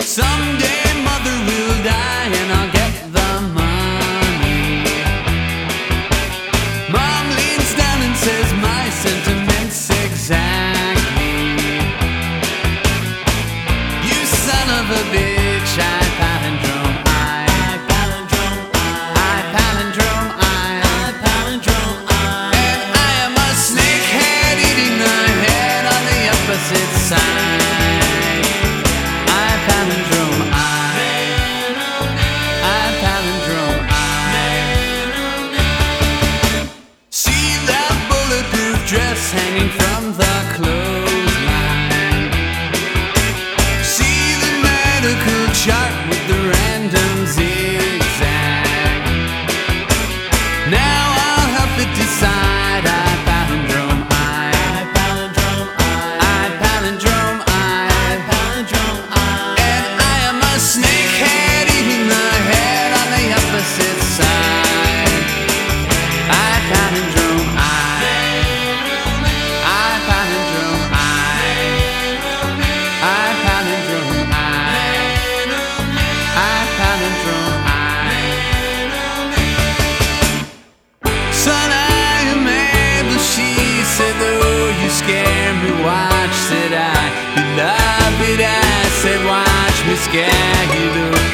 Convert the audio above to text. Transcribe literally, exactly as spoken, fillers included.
Someday mother will die and I'll get the money. Mom leans down and says my sentiments exactly. You son of a bitch, I palindrome, I, I palindrome, I, I palindrome, I, I palindrome, I, and I am a snakehead eating the head on the opposite side. Dress hanging from the clothesline. See the medical chart with the random zigzag. Now I'll help it decide. I palindrome, I, I palindrome, I, I palindrome, I, I palindrome, I, and I am a snakehead eating the head on the opposite side. I palindrome, I. Scare me, watch, said I. You love it, I said, watch me scare you.